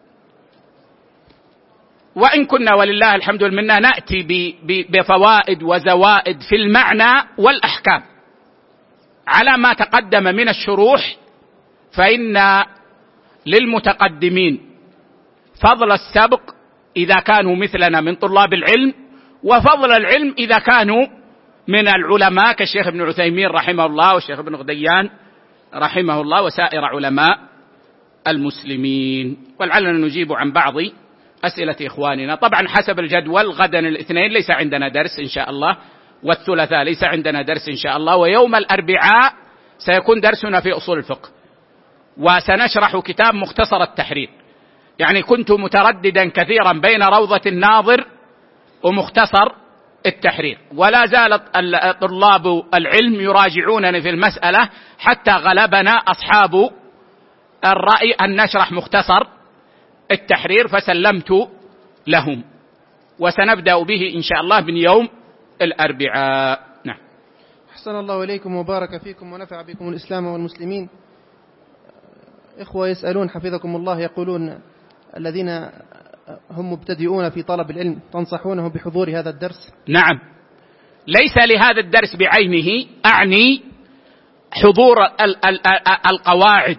وإن كنا ولله الحمد والمنة نأتي بفوائد وزوائد في المعنى والأحكام على ما تقدم من الشروح، فإن للمتقدمين فضل السبق إذا كانوا مثلنا من طلاب العلم، وفضل العلم إذا كانوا من العلماء كالشيخ ابن عثيمين رحمه الله والشيخ ابن غديان رحمه الله وسائر علماء المسلمين. ولعلنا نجيب عن بعض أسئلة إخواننا. طبعا حسب الجدول غدا الاثنين ليس عندنا درس إن شاء الله، والثلاثاء ليس عندنا درس إن شاء الله، ويوم الأربعاء سيكون درسنا في أصول الفقه، وسنشرح كتاب مختصر التحرير. يعني كنت مترددا كثيرا بين روضة الناظر ومختصر التحرير، ولا زال طلاب العلم يراجعونني في المسألة حتى غلبنا أصحاب الرأي أن نشرح مختصر التحرير، فسلمت لهم، وسنبدأ به إن شاء الله من يوم الأربعاء. نعم. أحسن الله إليكم وبارك فيكم ونفع بكم الإسلام والمسلمين. إخوة يسألون حفظكم الله، يقولون الذين هم مبتدئون في طلب العلم تنصحونه بحضور هذا الدرس؟ نعم، ليس لهذا الدرس بعينه، أعني حضور القواعد.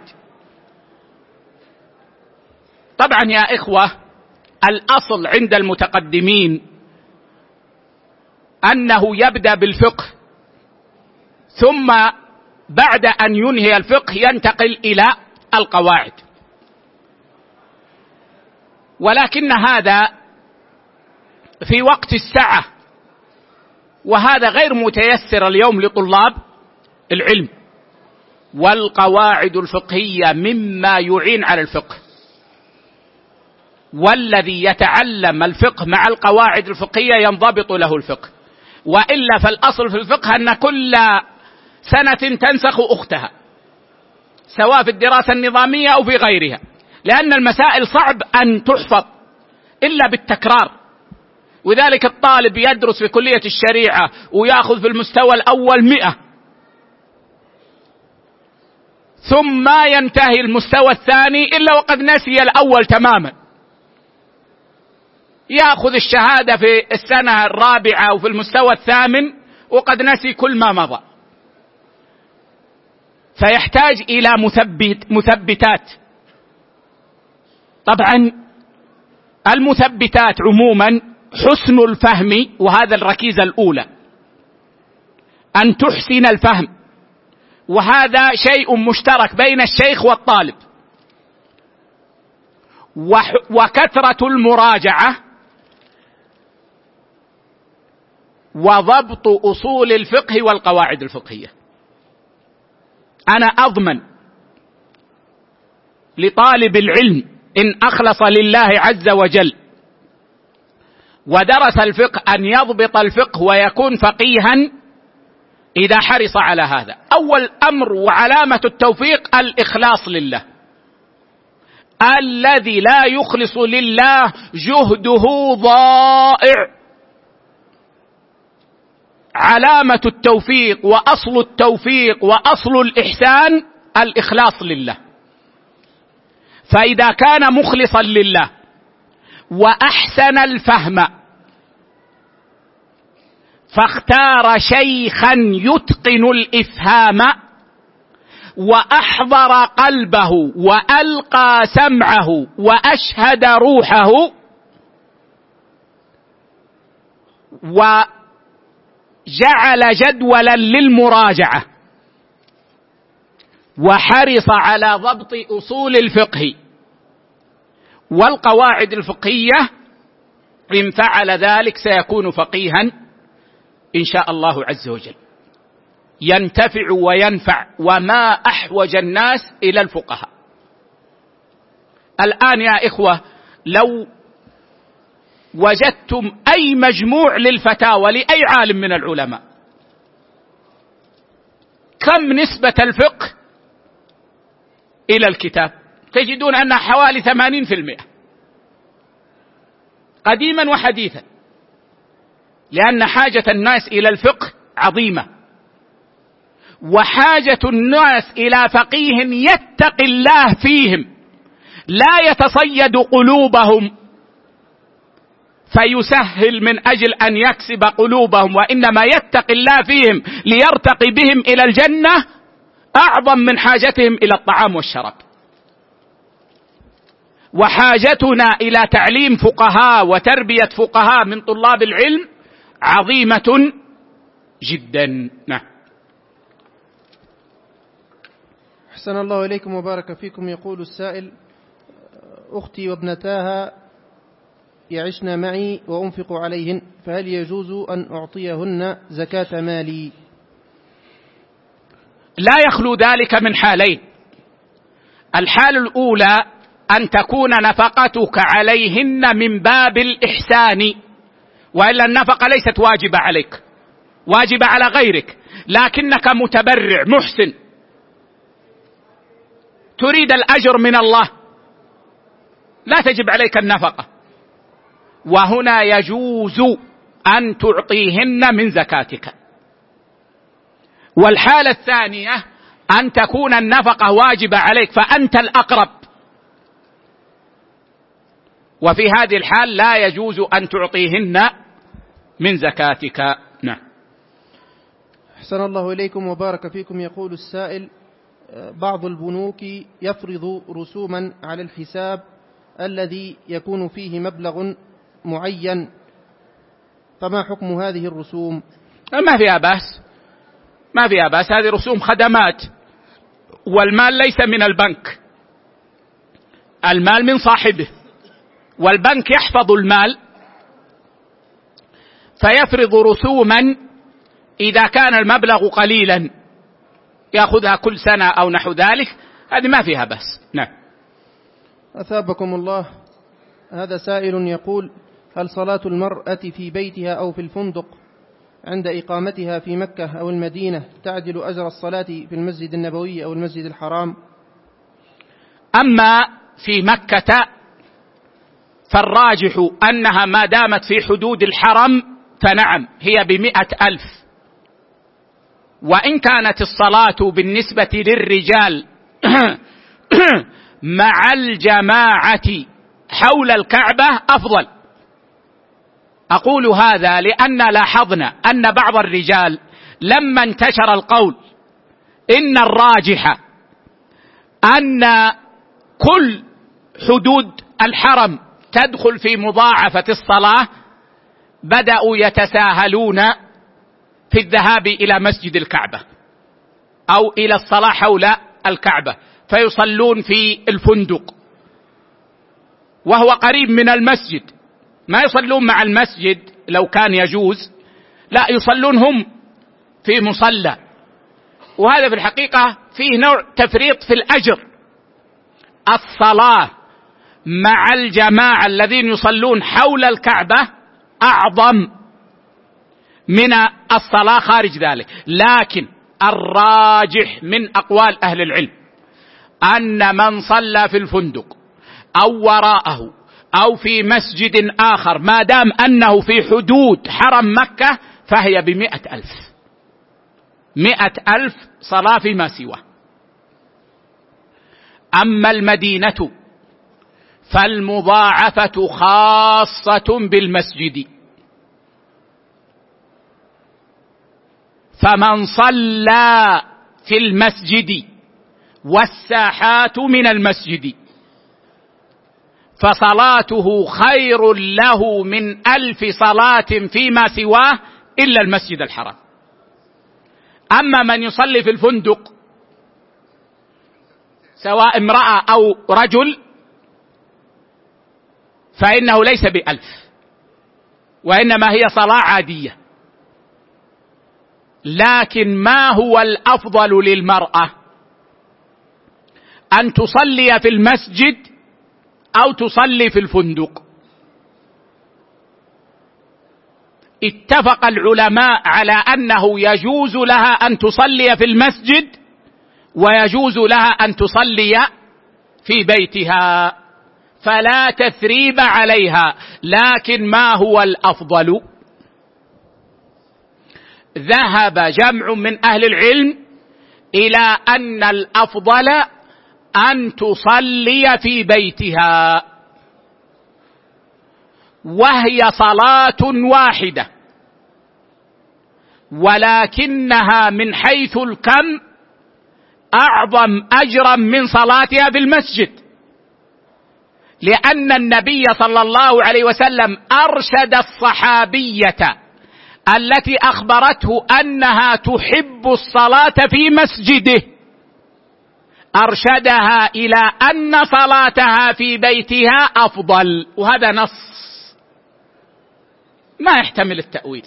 طبعا يا إخوة الأصل عند المتقدمين أنه يبدأ بالفقه، ثم بعد أن ينهي الفقه ينتقل إلى القواعد، ولكن هذا في وقت السعة، وهذا غير متيسر اليوم لطلاب العلم. والقواعد الفقهية مما يعين على الفقه، والذي يتعلم الفقه مع القواعد الفقهية ينضبط له الفقه، وإلا فالأصل في الفقه أن كل سنة تنسخ أختها، سواء في الدراسة النظامية أو في غيرها، لأن المسائل صعب أن تحفظ إلا بالتكرار. وذلك الطالب يدرس في كلية الشريعة ويأخذ في المستوى الأول 100، ثم ينتهي المستوى الثاني إلا وقد نسي الأول تماما، يأخذ الشهادة في السنة الرابعة وفي المستوى الثامن وقد نسي كل ما مضى، فيحتاج إلى مثبتات. طبعا المثبتات عموما حسن الفهم، وهذا الركيزة الأولى، أن تحسن الفهم، وهذا شيء مشترك بين الشيخ والطالب، وكثرة المراجعة، وضبط أصول الفقه والقواعد الفقهية. أنا أضمن لطالب العلم إن أخلص لله عز وجل ودرس الفقه أن يضبط الفقه ويكون فقيها إذا حرص على هذا. أول أمر وعلامة التوفيق الإخلاص لله. الذي لا يخلص لله جهده ضائع. علامة التوفيق وأصل التوفيق وأصل الإحسان الإخلاص لله. فإذا كان مخلصا لله وأحسن الفهم فاختار شيخا يتقن الإفهام وأحضر قلبه وألقى سمعه وأشهد روحه وجعل جدولا للمراجعة وحرص على ضبط أصول الفقه والقواعد الفقهية، إن فعل ذلك سيكون فقيها إن شاء الله عز وجل، ينتفع وينفع، وما أحوج الناس إلى الفقهاء. الآن يا إخوة لو وجدتم أي مجموع للفتاوى لأي عالم من العلماء، كم نسبة الفقه إلى الكتاب؟ تجدون أنها حوالي 80%، قديما وحديثا، لأن حاجة الناس إلى الفقه عظيمة، وحاجة الناس إلى فقيه يتقي الله فيهم، لا يتصيد قلوبهم فيسهل من أجل أن يكسب قلوبهم، وإنما يتقي الله فيهم ليرتقي بهم إلى الجنة، أعظم من حاجتهم إلى الطعام والشراب. وحاجتنا إلى تعليم فقهاء وتربية فقهاء من طلاب العلم عظيمة جدا. نعم. أحسن الله إليكم وبارك فيكم. يقول السائل: أختي وابنتاها يعشن معي وأنفق عليهن، فهل يجوز أن أعطيهن زكاة مالي؟ لا يخلو ذلك من حالين. الحال الأولى أن تكون نفقتك عليهن من باب الإحسان، وإلا النفقة ليست واجبة عليك، واجبة على غيرك، لكنك متبرع محسن تريد الأجر من الله، لا تجب عليك النفقة، وهنا يجوز أن تعطيهن من زكاتك. والحالة الثانية أن تكون النفقة واجبة عليك فأنت الأقرب، وفي هذه الحال لا يجوز أن تعطيهن من زكاتك. نعم. أحسن الله إليكم وبارك فيكم. يقول السائل: بعض البنوك يفرض رسوما على الحساب الذي يكون فيه مبلغ معين، فما حكم هذه الرسوم؟ ما فيها بأس، ما فيها بأس، هذه رسوم خدمات، والمال ليس من البنك، المال من صاحبه، والبنك يحفظ المال فيفرض رسوما إذا كان المبلغ قليلا يأخذها كل سنة أو نحو ذلك، هذه ما فيها بأس. نعم. أثابكم الله. هذا سائل يقول: هل صلاة المرأة في بيتها أو في الفندق عند إقامتها في مكة أو المدينة تعدل أجر الصلاة في المسجد النبوي أو المسجد الحرام؟ أما في مكة فالراجح أنها ما دامت في حدود الحرم فنعم هي ب100,000، وإن كانت الصلاة بالنسبة للرجال مع الجماعة حول الكعبة أفضل. أقول هذا لأن لاحظنا أن بعض الرجال لما انتشر القول إن الراجح أن كل حدود الحرم تدخل في مضاعفة الصلاة، بدأوا يتساهلون في الذهاب إلى مسجد الكعبة أو إلى الصلاة حول الكعبة، فيصلون في الفندق وهو قريب من المسجد، ما يصلون مع المسجد لو كان يجوز، لا يصلون هم في مصلى، وهذا في الحقيقة فيه نوع تفريط في الأجر. الصلاة مع الجماعة الذين يصلون حول الكعبة أعظم من الصلاة خارج ذلك، لكن الراجح من أقوال أهل العلم أن من صلى في الفندق أو وراءه أو في مسجد آخر ما دام أنه في حدود حرم مكة فهي ب100,000، 100,000 صلاة فيما سواه. أما المدينة فالمضاعفة خاصة بالمسجد، فمن صلى في المسجد والساحات من المسجد فصلاته خير له من 1000 صلاة فيما سواه إلا المسجد الحرام. أما من يصلي في الفندق سواء امرأة أو رجل فإنه ليس ب1000، وإنما هي صلاة عادية. لكن ما هو الأفضل للمرأة؟ أن تصلي في المسجد أو تصلي في الفندق. اتفق العلماء على أنه يجوز لها أن تصلي في المسجد ويجوز لها أن تصلي في بيتها، فلا تثريب عليها. لكن ما هو الأفضل؟ ذهب جمع من أهل العلم إلى أن الأفضل أن تصلي في بيتها، وهي صلاة واحدة، ولكنها من حيث الكم أعظم أجرا من صلاتها في المسجد، لأن النبي صلى الله عليه وسلم أرشد الصحابية التي أخبرته أنها تحب الصلاة في مسجده، أرشدها إلى أن صلاتها في بيتها أفضل، وهذا نص ما يحتمل التأويل.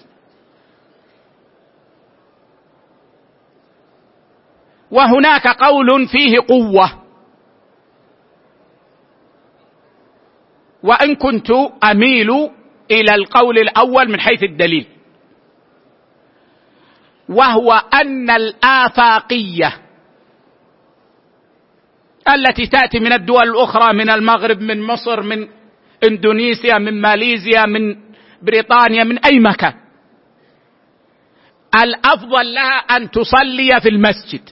وهناك قول فيه قوة، وإن كنت أميل إلى القول الأول من حيث الدليل، وهو أن الآفاقية التي تأتي من الدول الأخرى، من المغرب، من مصر، من إندونيسيا، من ماليزيا، من بريطانيا، من أي مكان، الأفضل لها أن تصلي في المسجد،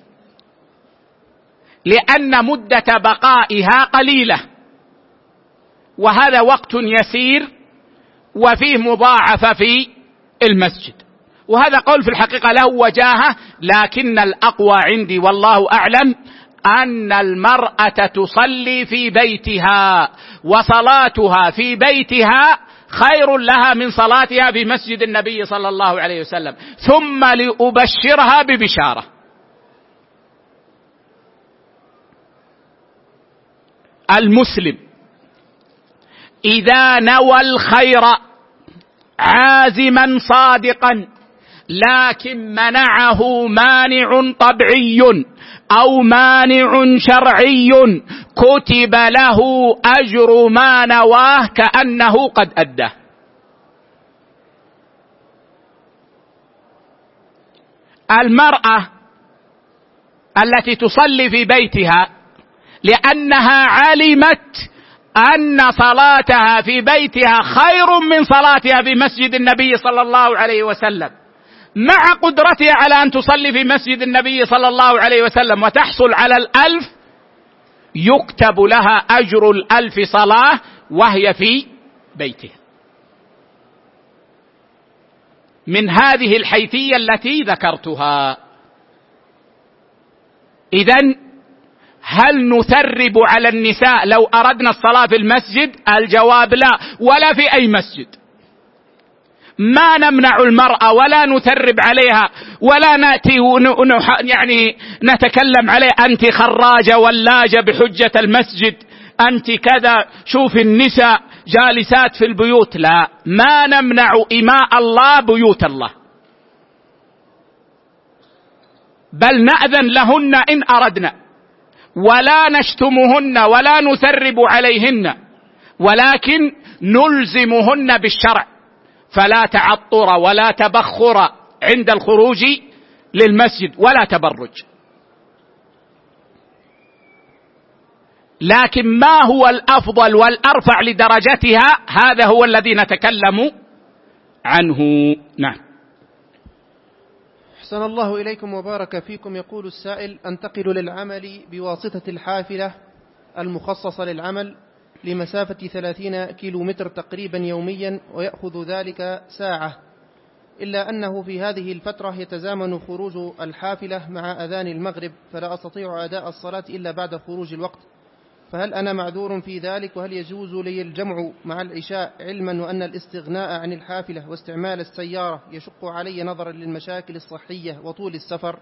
لأن مدة بقائها قليلة، وهذا وقت يسير وفيه مضاعفة في المسجد. وهذا قول في الحقيقة له وجاهة، لكن الأقوى عندي والله أعلم أن المرأة تصلي في بيتها، وصلاتها في بيتها خير لها من صلاتها في مسجد النبي صلى الله عليه وسلم. ثم لأبشرها ببشارة: المسلم إذا نوى الخير عازما صادقا، لكن منعه مانع طبيعي أو مانع شرعي، كتب له أجر ما نواه كأنه قد أداه. المرأة التي تصلي في بيتها لأنها علمت أن صلاتها في بيتها خير من صلاتها في مسجد النبي صلى الله عليه وسلم، مع قدرتها على أن تصلي في مسجد النبي صلى الله عليه وسلم وتحصل على 1000، يكتب لها أجر 1000 صلاة وهي في بيتها، من هذه الحيثية التي ذكرتها. إذن هل نثرب على النساء لو أردنا الصلاة في المسجد؟ الجواب لا، ولا في أي مسجد. ما نمنع المرأة ولا نثرب عليها ولا نأتي يعني نتكلم عليه: أنت خراجة ولاجة بحجة المسجد، أنت كذا، شوف النساء جالسات في البيوت. لا، ما نمنع إماء الله بيوت الله، بل نأذن لهن إن أردنا، ولا نشتمهن ولا نثرب عليهن، ولكن نلزمهن بالشرع، فلا تعطر ولا تبخر عند الخروج للمسجد ولا تبرج. لكن ما هو الأفضل والأرفع لدرجتها، هذا هو الذي نتكلم عنه. نعم. أحسن الله إليكم وبارك فيكم. يقول السائل: أنتقل للعمل بواسطة الحافلة المخصصة للعمل لمسافة 30 كيلومتر تقريبا يوميا، ويأخذ ذلك ساعة، إلا أنه في هذه الفترة يتزامن خروج الحافلة مع أذان المغرب، فلا أستطيع أداء الصلاة إلا بعد خروج الوقت، فهل أنا معذور في ذلك؟ وهل يجوز لي الجمع مع العشاء، علما وأن الاستغناء عن الحافلة واستعمال السيارة يشق علي نظرا للمشاكل الصحية وطول السفر؟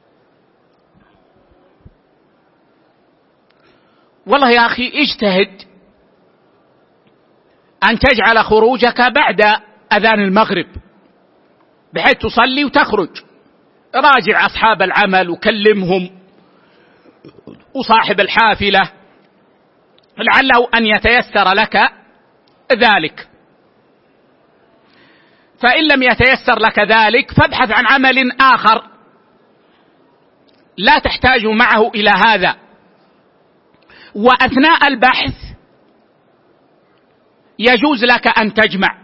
والله يا أخي، اجتهد أن تجعل خروجك بعد أذان المغرب بحيث تصلي وتخرج. راجع أصحاب العمل وكلمهم، وصاحب الحافلة لعله أن يتيسر لك ذلك. فإن لم يتيسر لك ذلك فابحث عن عمل آخر لا تحتاج معه إلى هذا. وأثناء البحث يجوز لك أن تجمع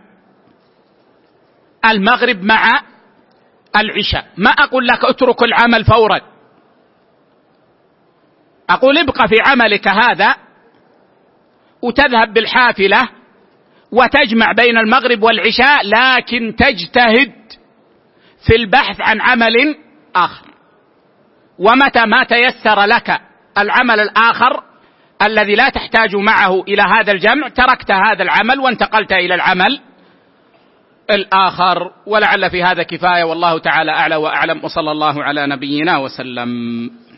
المغرب مع العشاء. ما أقول لك اترك العمل فورا، أقول ابقى في عملك هذا وتذهب بالحافلة وتجمع بين المغرب والعشاء، لكن تجتهد في البحث عن عمل آخر. ومتى ما تيسر لك العمل الآخر الذي لا تحتاج معه إلى هذا الجمع تركت هذا العمل وانتقلت إلى العمل الآخر. ولعل في هذا كفاية، والله تعالى أعلى وأعلم، وصلى الله على نبينا وسلم.